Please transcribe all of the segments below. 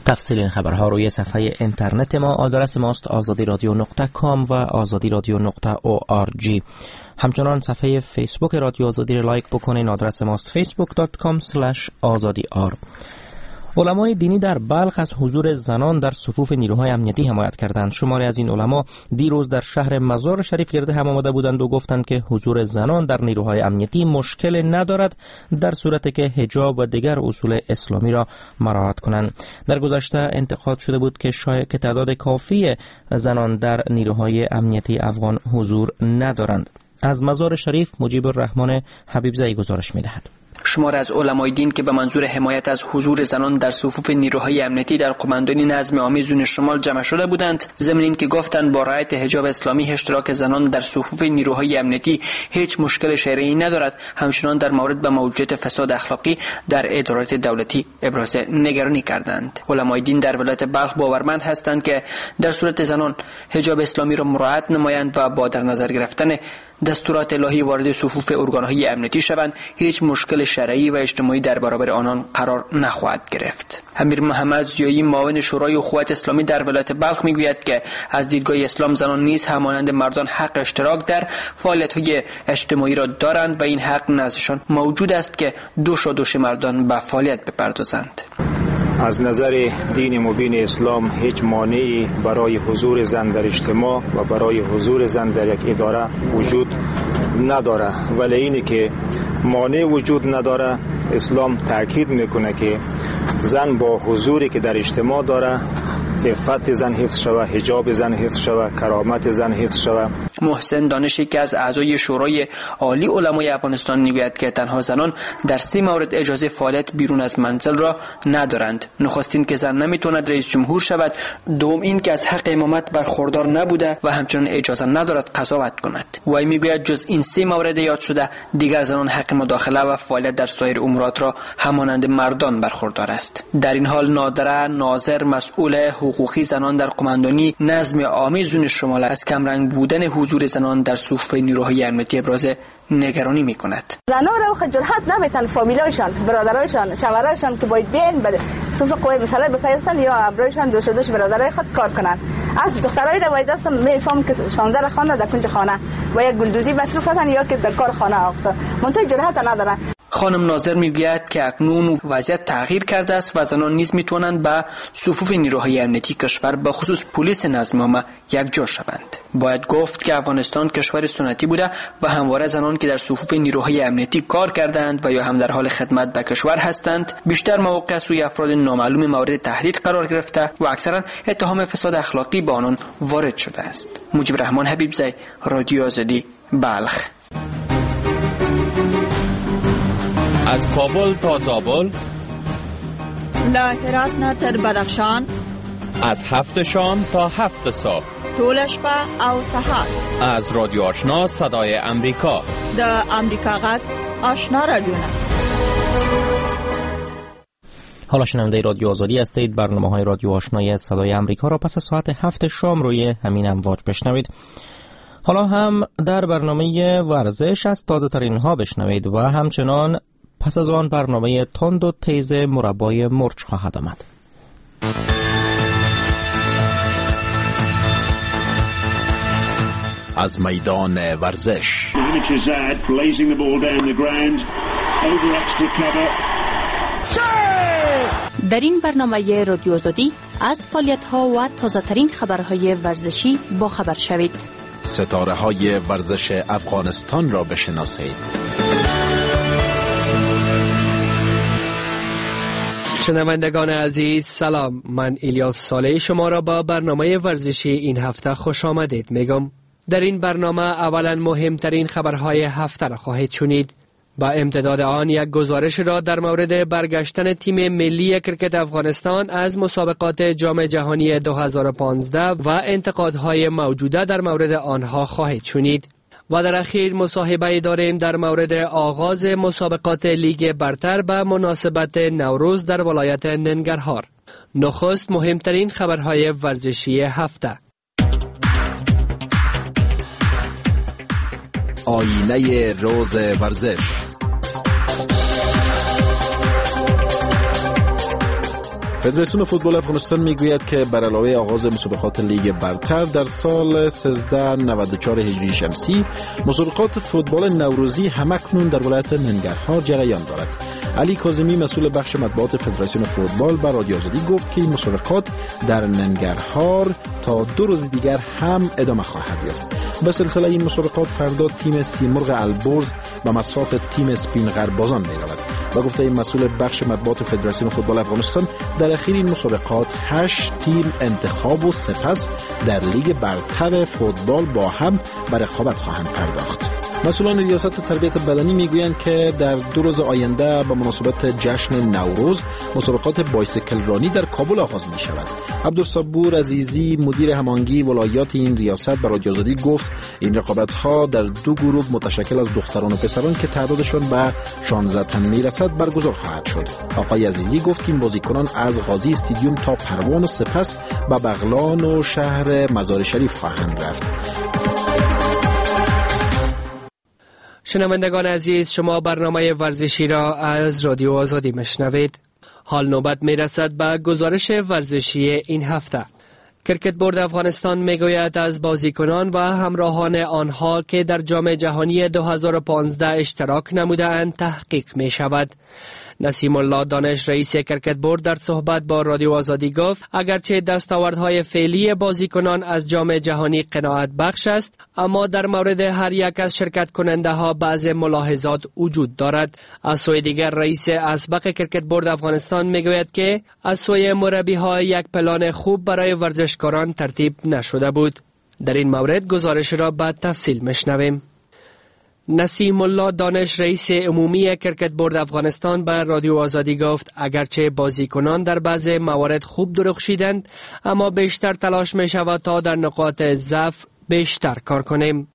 تفصیل این خبرها روی صفحه اینترنت ما، آدرس ماست azadiradio.com و azadiradio.org. همچنان صفحه فیسبوک رادیو آزادی را لایک بکنین، آدرس ماست facebook.com/azadiyar. علمای دینی در بلخ از حضور زنان در صفوف نیروهای امنیتی حمایت کردند. شماری از این علما دیروز در شهر مزار شریف گرد هم آمده بودند و گفتند که حضور زنان در نیروهای امنیتی مشکل ندارد در صورتی که حجاب و دیگر اصول اسلامی را مراعات کنند. در گذشته انتقاد شده بود که شاید که تعداد کافی زنان در نیروهای امنیتی افغان حضور ندارند. از مزار شریف مجیب الرحمن حبیبزایی گزارش می‌دهد. شمار از علمای دین که به منظور حمایت از حضور زنان در صفوف نیروهای امنیتی در قماندانی نظم عامی زون شمال جمع شده بودند، ضمن اینکه گفتند با رعایت حجاب اسلامی اشتراک زنان در صفوف نیروهای امنیتی هیچ مشکل شرعی ندارد، همچنان در مورد به موجودیت فساد اخلاقی در ادارات دولتی ابراز نگرانی کردند. علمای دین در ولایت بلخ باورمند هستند که در صورت زنان حجاب اسلامی را مراعات نمایند و با در نظر گرفتن دستورات الهی وارد صفوف ارگان‌های امنیتی شوند، هیچ مشکل شرعی و اجتماعی در برابر آنان قرار نخواهد گرفت. امیر محمد زیایی معاون شورای اخوت اسلامی در ولایت بلخ میگوید که از دیدگاه اسلام زنان نیز همانند مردان حق اشتراک در فعالیت‌های اجتماعی را دارند و این حق نزدشان موجود است که دوش مردان به فعالیت بپردازند. از نظر دین مبین اسلام هیچ مانعی برای حضور زن در اجتماع و برای حضور زن در یک اداره وجود نداره، ولی اینی که مانع وجود نداره، اسلام تاکید میکنه که زن با حضوری که در اجتماع داره عفت زن حفظ شود، حجاب زن حفظ شود، کرامت زن حفظ شود. محسن دانشی که از اعضای شورای عالی علمای افغانستان میگوید که تنها زنان در 3 مورد اجازه فعالیت بیرون از منزل را ندارند. نخستین که زن نمیتواند رئیس جمهور شود، دوم این که از حق امامت برخوردار نبوده و همچنین اجازه ندارد قضاوت کند. وی میگوید جز این 3 مورد یاد شده دیگر زنان حق مداخله و فعالیت در سایر امورات را همانند مردان برخوردار است. در این حال نادره ناظر مسئول حقوقی زنان در قماندانی نظم عامی زون شمال از کمرنگ بودن حضور زنان در صفوف نیروهای امنیتی ابراز نگرانی میکند. زنان را خود جرأت نمیتن فامیلایشان، برادرایشان، شوهرایشان که باید بیان به صفوف قوای مسلح بپیوستن یا ابرویشان دوش برادرای خود کار کنند. از دخترای را باید دست میفهم که 16 خانه در کنج خانه و یک گلدوزی مصروفتن یا که در کار خانه اقصا منتهی جرأت ندارن. خانم ناظر میگوید که اکنون وضعیت تغییر کرده است و زنان نیز میتوانند به صفوف نیروهای امنیتی کشور به خصوص پلیس نظم عامه یکجا شوند. باید گفت که افغانستان کشور سنتی بوده و همواره زنان که در صفوف نیروهای امنیتی کار کردند و یا هم در حال خدمت به کشور هستند بیشتر مواقع سوی افراد نامعلوم مورد تهدید قرار گرفته و اکثرا اتهام فساد اخلاقی به آنان وارد شده است. مجیب الرحمن حبیبزایی، رادیو آزادی، بلخ. از کابل تا زابل، له هرات نه تر بدخشان، از 7 شام تا 7 صبح، ټول شپه او سهار، از رادیو آشنا صدای امریکا، د امریکا غږ آشنا رادیو. حالا شنونده رادیو آزادی هستید. برنامه‌های رادیو آشنای صدای امریکا را پس از ساعت 7 شام روی همین امواج بشنوید. حالا هم در برنامه ورزش از تازه ترین ها بشنوید و همچنان پس از آن برنامه تند و تیز مربای مرچ خواهد آمد. از میدان ورزش در این برنامه رادیو آزادی از فعالیت‌ها و تازه‌ترین خبرهای ورزشی با خبر شوید. ستاره‌های ورزش افغانستان را بشناسید. شنوندگان عزیز سلام، من الیاس صالح شما را با برنامه ورزشی این هفته خوش آمدید میگم. در این برنامه اولا مهمترین خبرهای هفته را خواهید شنید. با امتداد آن یک گزارش را در مورد برگشتن تیم ملی کرکت افغانستان از مسابقات جام جهانی 2015 و انتقادهای موجوده در مورد آنها خواهید شنید. و در اخیر مصاحبه داریم در مورد آغاز مسابقات لیگ برتر به مناسبت نوروز در ولایت ننگرهار. نخست مهمترین خبرهای ورزشی هفته. آینه روز ورزش. فدراسیون فوتبال افغانستان میگوید که بر علاوه آغاز مسابقات لیگ برتر در سال 1394 هجری شمسی، مسابقات فوتبال نوروزی همکنون در ولایت ننگرهار جریان دارد. علی کاظمی مسئول بخش مطبوعات فدراسیون فوتبال به رادیو آزادی گفت که این مسابقات در ننگرهار تا 2 روز دیگر هم ادامه خواهد یافت. به سلسله این مسابقات فردا تیم سیمرغ البرز به مصاف تیم سپین غربازان می‌رود. و گفته این مسئول بخش مطبوعات فدراسیون فوتبال افغانستان در اخیر این مسابقات 8 تیم انتخاب و سپس در لیگ برتر فوتبال با هم به رقابت خواهند پرداخت. مسئولان ریاست تربیت بدنی میگویند که در 2 روز آینده به مناسبت جشن نوروز مسابقات بایسیکل رانی در کابل آغاز می شود. عبدالصبور عزیزی مدیر هماهنگی ولایات این ریاست به رادیو آزادی گفت این رقابت ها در 2 گروه متشکل از دختران و پسران که تعدادشان به 16 تن میرسد برگزار خواهد شد. آقای عزیزی گفت که این بازیکنان از غازی استادیوم تا پروان و سپس به بغلان و شهر مزار شریف خواهند رفت. شنوندگان عزیز، شما برنامه ورزشی را از رادیو آزادی میشنوید. حال نوبت میرسد به گزارش ورزشی این هفته. کرکت بورد افغانستان میگوید از بازیکنان و همراهان آنها که در جام جهانی 2015 اشتراک نموده‌اند تحقیق می شود. نسیم الله دانش رئیس کرکت بورد در صحبت با رادیو آزادی گفت اگرچه دستاوردهای فعلی بازیکنان از جام جهانی قناعت بخش است، اما در مورد هر یک از شرکت کننده ها بعض ملاحظات وجود دارد. از سوی دیگر رئیس اسبق کرکت بورد افغانستان میگوید که از سوی مربی ها یک پلان خوب برای ورزشکاران ترتیب نشده بود. در این مورد گزارش را بعد تفصیل میشنویم. نسیم الله دانش رئیس عمومی کرکت بورد افغانستان به رادیو آزادی گفت اگرچه بازیکنان در بعض موارد خوب درخشیدند، اما بیشتر تلاش می شود تا در نقاط ضعف بیشتر کار کنیم.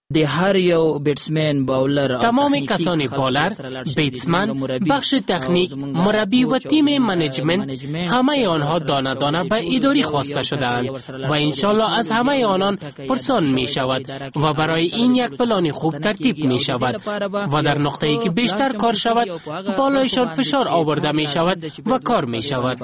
تمام کسان بالر، بیتسمن، بخش تکنیک، مربی و تیم منیجمنت همه آنها دانه دانه به اداری خواسته شده‌اند و انشالله از همه آنان پرسان می شود و برای این یک پلان خوب ترتیب می شود و در نقطه‌ای که بیشتر کار شود بالایشان فشار آورده می شود و کار می شود.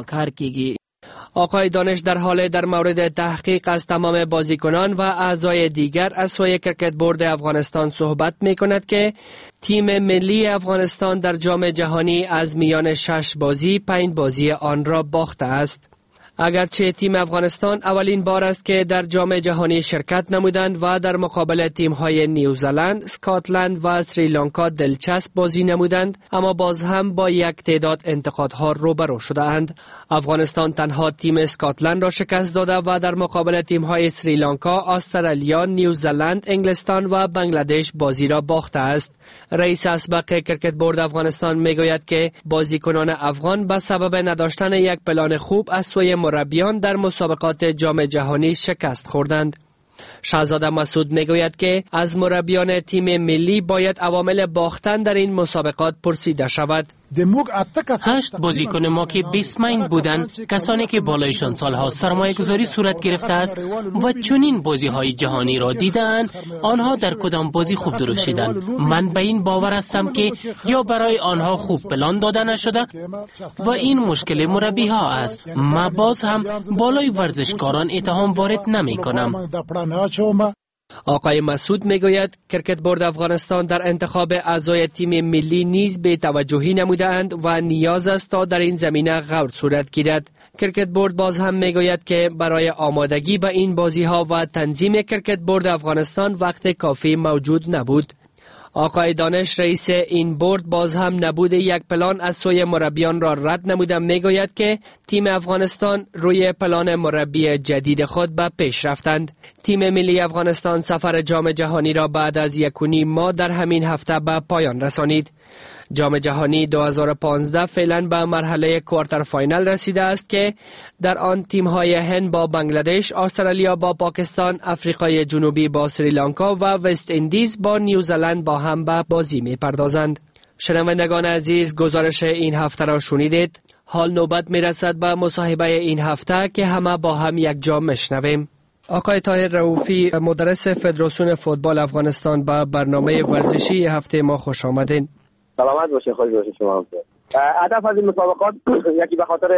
آقای دانش در مورد تحقیق از تمام بازیکنان و اعضای دیگر از سوی کرکت بورد افغانستان صحبت می کند که تیم ملی افغانستان در جام جهانی از میان 6 بازی 5 بازی آن را باخته است. اگرچه تیم افغانستان اولین بار است که در جام جهانی شرکت نمودند و در مقابل تیم‌های نیوزلند، اسکاتلند و سریلانکا دلچسب بازی نمودند، اما باز هم با یک تعداد انتقادها روبرو شده‌اند. افغانستان تنها تیم اسکاتلند را شکست داده و در مقابل تیم‌های سریلانکا، استرالیا، نیوزلند، انگلستان و بنگلادش بازی را باخته است. رئیس اسبق کرکت بورد افغانستان میگوید که بازیکنان افغان به سبب نداشتن یک پلان خوب از سوی مربیان در مسابقات جام جهانی شکست خوردند. شهزاده مسعود میگوید که از مربیان تیم ملی باید عوامل باختن در این مسابقات پرسیده شود. 8 بازیکن ما که بیسمین بودند، کسانی که بالایشان سالها سرمایه گذاری صورت گرفته است و چنین بازی های جهانی را دیدند، آنها در کدام بازی خوب درخشیدند. من به این باور هستم که یا برای آنها خوب پلان داده نشده و این مشکل مربی ها است. من باز هم بالای ورزشکاران اتهام وارد نمی کنم. آقای مسعود میگوید کرکت بورد افغانستان در انتخاب اعضای تیم ملی نیز بی توجهی نموده‌اند و نیاز است تا در این زمینه غور صورت گیرد. کرکت بورد باز هم میگوید که برای آمادگی به این بازی‌ها و تنظیم کرکت بورد افغانستان وقت کافی موجود نبود. آقای دانش رئیس این بورد باز هم نبود یک پلان از سوی مربیان را رد نموده میگوید که تیم افغانستان روی پلان مربی جدید خود به پیش رفتند. تیم ملی افغانستان سفر جام جهانی را بعد از 1.5 ماه در همین هفته به پایان رسانید. جام جهانی 2015 فعلا به مرحله کوارتر فاینال رسیده است که در آن تیم‌های هند با بنگلادش، استرالیا با پاکستان، آفریقای جنوبی با سریلانکا و وست اندیز با نیوزلند با هم به بازی می‌پردازند. شنوندگان عزیز، گزارش این هفته را شنیدید. حال نوبت می‌رسد به مصاحبه این هفته که همه با هم یک جا می‌شنویم. آقای طاهر رؤوفی، مدرس فدراسیون فوتبال افغانستان، به برنامه ورزشی هفته ما خوش آمدین. سلامت باشه، خوش باشه شما. هدف از این مسابقات یکی به خاطر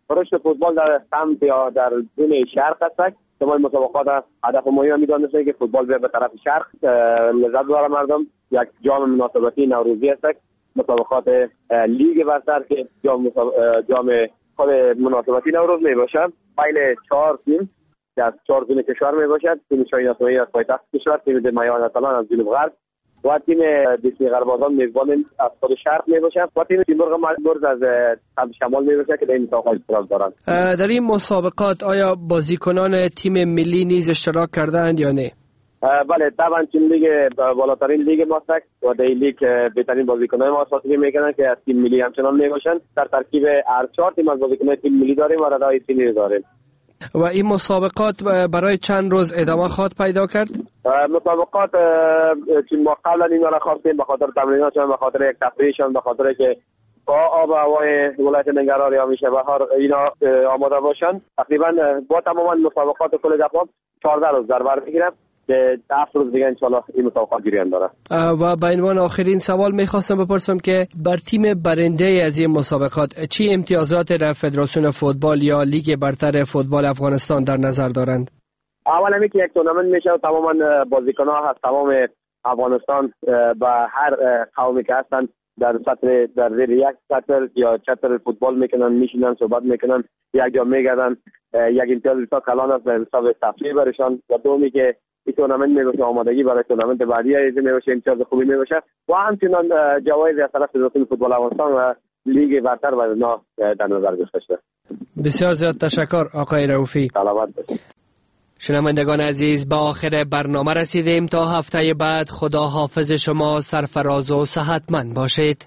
رشد فوتبال در سمت یا در زون شرق است. تمام مسابقات هدف مهم می‌دانست که فوتبال به طرف شرق لذت ببره مردم. یک جام مناسبتی نوروزی است، مسابقات لیگ برتر که جام خود مناسبتی نوروز میباشد. بین 4 تیم از 4 زون کشور میباشد. تیم شاهین اسماعیلی از پایتخت کشور، تیم میهان اتلان از جنوب غرب و تیم دیسنی غربازان میزبان از خود شرق میباشد و تیم تیمور مرز از سمت شمال میباشد که در این مسابقات اشتراک دارند. در این مسابقات آیا بازیکنان تیم ملی نیز اشتراک کردند یا نه؟ بله، طبعا تیم لیگ بالاترین لیگ ماست و در این لیگ بهترین بازیکنان ما استفاده میکنن که از تیم ملی همچنان میباشند. در ترکیب هر 4 تیم از بازیکنان تیم ملی داریم و ردای تیمی داریم. و این مسابقات برای چند روز ادامه خواهد پیدا کرد؟ مسابقات که ما قبلا این را خواستیم به خاطر تمریناتشان، به خاطر یک تفریحشان، به خاطر که با آب و هوای ولایت ننگرهار یا همیشه بهار اینا آماده باشند. تقریبا با تمام مسابقات کل دفعه 14 روز در بر میگیرم که 7 روز دیگه انشالله این مسابقات جریان داره. و به عنوان آخرین سوال میخواستم بپرسم که بر تیم برنده از این مسابقات چی امتیازات را فدراسیون فوتبال یا لیگ برتر فوتبال افغانستان در نظر دارند؟ اول همی که یک تورنمنت میشه و تماما بازیکن‌ها از تمام افغانستان با هر قومی که هستند در سطح در زیر یک سطح یا چتر فوتبال میکنن، میشینن صحبت میکنن، یک جا میگردن. یک امتیاز بسیار کلان است به حساب تفریح برشان و دومی که این تورنمنت میباشه آمادگی برای تورنمنت بعدی ایزی میباشه، امتیاز خوبی میباشه و همچنان جوایز از طرف فدراسیون فوتبال افغانستان و لیگ برتر و اینا در نظر گرفته شده. بسیار زیاد تشکر آقای رؤوفی. سلامت باشید. شنوندگان عزیز، به آخر برنامه رسیدیم. تا هفته بعد خدا حافظ شما سرفراز و صحتمند باشید.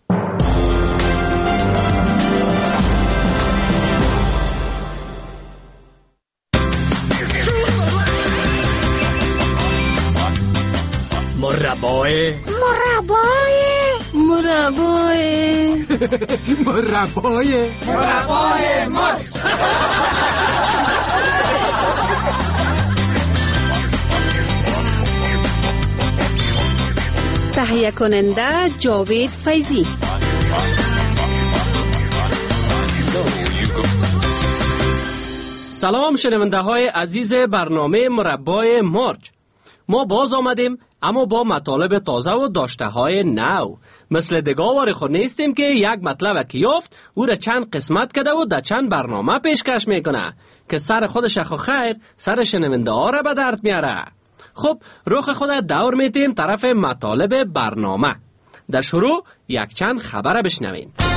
مربای مرد. تهیه کننده جاوید فیضی. سلام شنونده های عزیز برنامه مربای مرج. ما باز آمدیم اما با مطالب تازه و داشته های نو. مثل دگاوار خود نیستیم که یک مطلب که یافت او را چند قسمت کده و در چند برنامه پیشکش میکنه که سر خودش خو خیر سر شنونده ها را به درد میاره. خب رخ خود دور میتیم طرف مطالب برنامه. در شروع یک چند خبر بشنوین.